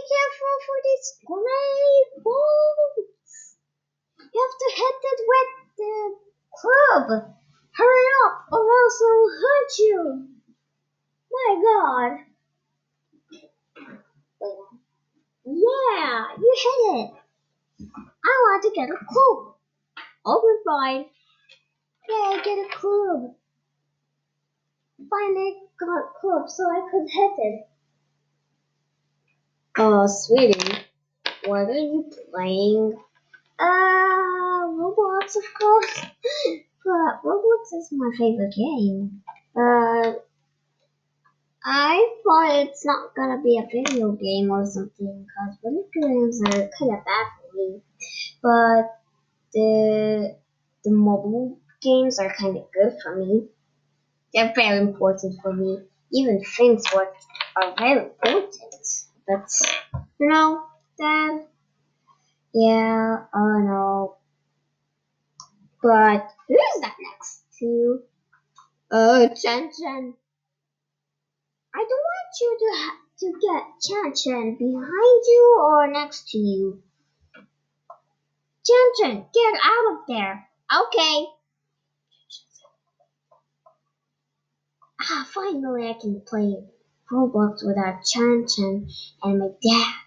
careful for these great balls. You have to hit it with the club. Hurry up, or else I'll hurt you. My God. Wait. Yeah, you hit it. I want to get a club. Open fine. Yeah, get a club. Finally got a club so I could hit it. Oh, sweetie, what are you playing? Roblox, of course. But Roblox is my favorite game. I thought it's not gonna be a video game or something, because video games are kind of bad for me. But the mobile games are kind of good for me. They're very important for me. Even things what are very important. But that yeah, I don't know. But who's that next to you? Oh, Chen Chen. I don't want you to get Chen Chen behind you or next to you. Chen Chen, get out of there. Okay. Ah, finally I can play Roblox without Chen Chen and my dad.